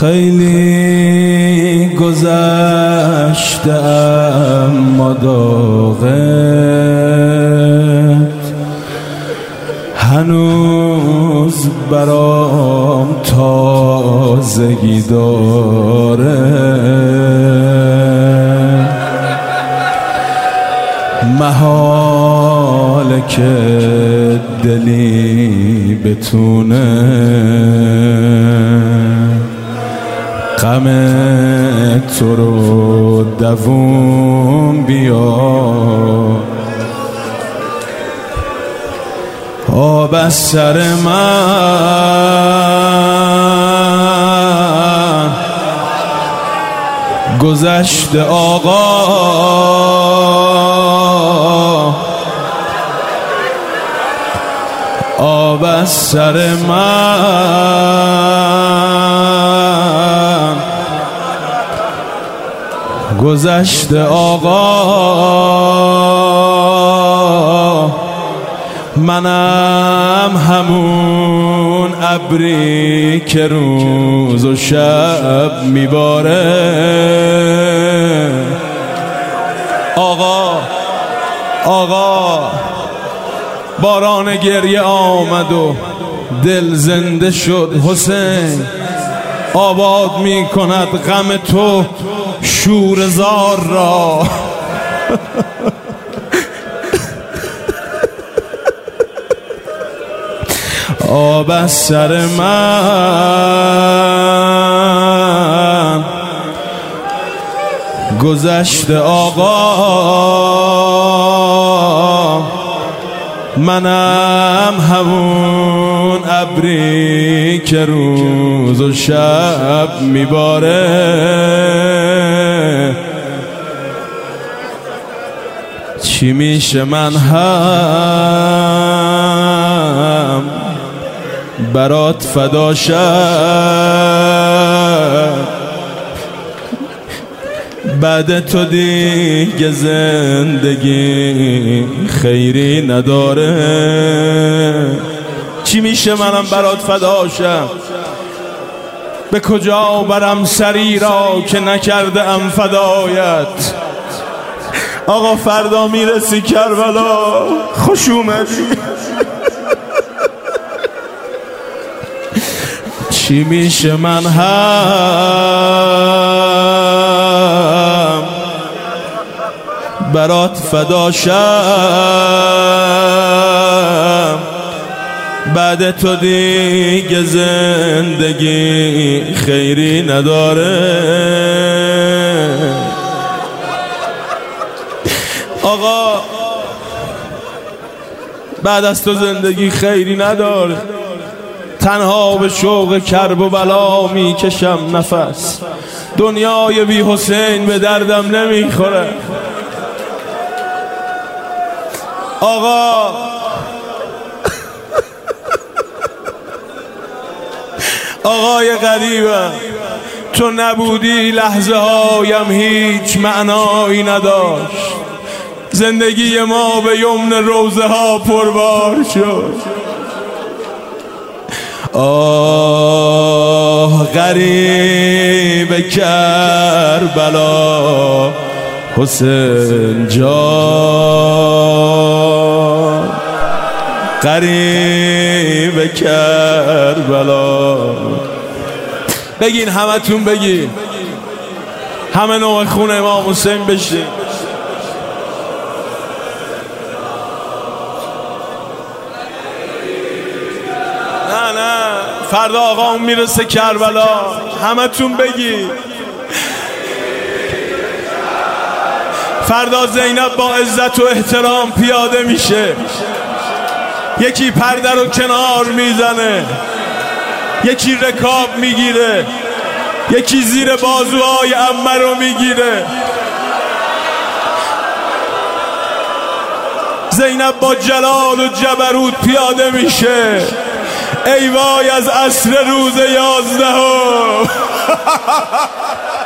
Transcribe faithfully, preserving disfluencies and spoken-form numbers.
خیلی گذشته اما داغت هنوز برام تازگی داره. محاله که دلی بتونه غم تو رو دووم بیا. آب از سر من گذشت آقا، آب از سر من گذشت آقا. منم همون ابری که روز و شب میباره. آقا آقا باران گریه آمد و دل زنده شد. حسین آباد می کند غم تو شور زار را. آب از سر من گذشت آقا. منم همون ابری که روز و شب میباره. چی میشه من هم برات فدا شم، بعد تو دیگه زندگی خیری نداره. چی میشه منم برات فدا شم، به کجا برم سری را که نکرده ام فدایت. آقا فردا میرسی کربلا، خوش اومدی. چی میشه من هم برات فدا شم، بعد تو دیگه زندگی خیری نداره. آقا بعد از تو زندگی خیری نداره. تنها به شوق کرب و بلا میکشم نفس. دنیای بی حسین به دردم نمیخوره. آقا آقای غریبم، تو نبودی لحظه هایم هیچ معنایی نداشت. زندگی ما به یمن روزه ها پربار شد. آه غریب کربلا حسین جان، غریب کربلا. بگین همتون بگین، همه نوع خون امام حسین بشین. نه نه فردا آقا میرسه کربلا، همتون بگی. فردا زینب با عزت و احترام پیاده میشه. یکی پرده رو کنار میزنه، یکی رکاب میگیره، یکی زیر بازوهای عمه رو میگیره. زینب با جلال و جبروت پیاده میشه. ای وای از عصر روز یازدهم.